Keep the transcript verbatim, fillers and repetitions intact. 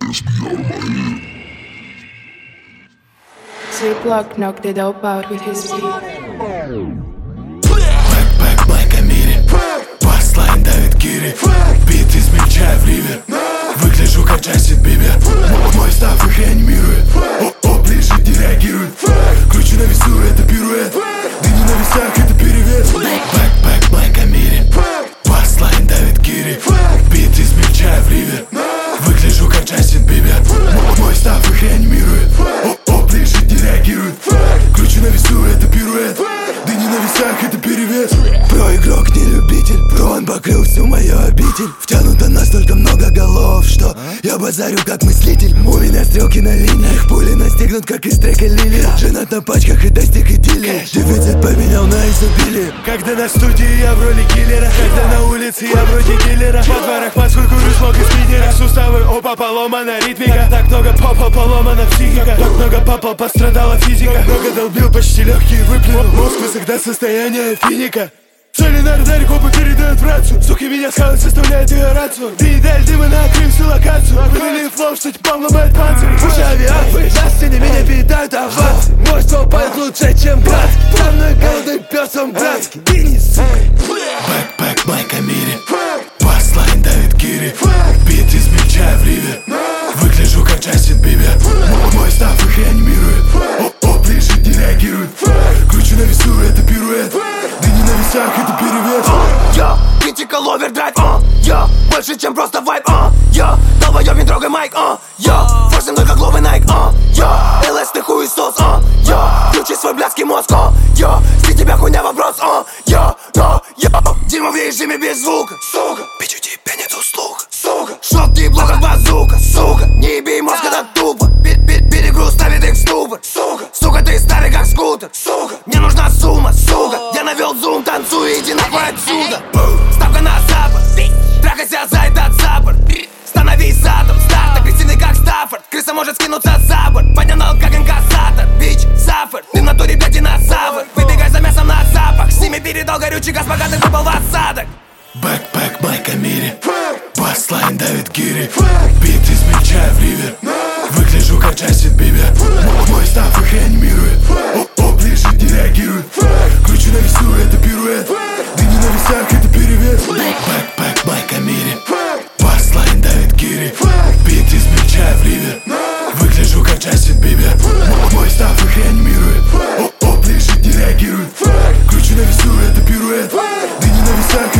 Ziploc knocked the dope out with his feet. Бэк-бэк, Майк Амири. Баслайн давит гири. Бит измельчая в ривер. Выгляжу как Джастин Бибер. Мой став их реанимирует. О-о, ближе не реагирует. Ключи на весу, это пируэт. Дыни на весах, это перевес. Бэк-бэк, Майк Амири. Баслайн давит гири. Бит измельчая в ривер. Выгляжу как Джастин Бибер. Мой став их реанимирует. О-о, ближе не реагирует. Ключи на весу, это пируэт. Дыни на весах, это перевес. Про игрок не любитель. Про он покрыл всю мою обитель. Втянуто настолько много голов, что я базарю как мыслитель. У меня стрелки на линиях. Пули настигнут, как из трека Лили. Женат на пачках и достиг идиллии. Дефицит поменял на изобилие. Когда на студии я в роли киллера. Когда на улице я вроде дилера. Во дворах поскольку смог из Питера. Суставы, опа, поломана ритмика. Так много попал, поломана психика. Так много попал, пострадала физика. Много долбил, почти легкие выплюнул. Мозг всегда состояние финика. Цели на радаре, копы передают в рацию. Суки меня схавают, составляют ее рацию. Ты и даль, дымы на крым всю локацию. Вывели флоу, что типа ломает панцирь. Пусть авиации, на стене меня питают овации. Мой стопает лучше, чем град. Со мной голодный пес, он братский. Ты не сука. Бэк-бэк, Майк Амири. Баслайн давит гири. Бит измельчая в ривер. Выгляжу как Джастин Бибер. Мой став их реанимирует. О-о, ближе не реагирует. Ключи на весу, это пируэт. Дыни на весах, это перевес. Я, критикал овердрайв, я, больше чем просто вайб, я, долбоёб не трогай майк, я, форсим только главы Найк, я, эл эс ты хуесос, я, включи свой блядский мозг, я, с тебя хуйня вопрос, я, но, я, Дима в режиме без звука, сука, бичу тебе нет услуг, сука, шот не блок как базука, сука, не еби мозг, это тупо, перегруз ставит их в ступор, сука, сука, ты старый как скутер, сука, мне нужна сумма, сука, я навел зум, танцуй, иди нахуй отсюда, ставка на запад, трахайся за этот запор, становись задом, старт агрессивный как Стаффорд, крыса может скинуться за борт, поднял как инкассатор, бич, сафер, ты в натуре блядь динозавр, выбегай за мясом на запах, с ними передал горючий газ, богатый выпал в осадок. Бэк-бэк, Майк Амири. Баслайн давит гири. Бит измельчая в ривер. Выгляжу как Джастин Бибер. Мой став их реанимирует. О-о, ближе не реагирует. Ключи на весу, это пируэт. Дыни на весах, это перевес. Бэк-бэк, Майк Амири. Баслайн давит гири. Бит измельчая в ривер. Выгляжу как Джастин Бибер. Мой став их реанимирует. О-о, ближе не реагирует. Ключи на весу, это пируэт. Дыни на весах,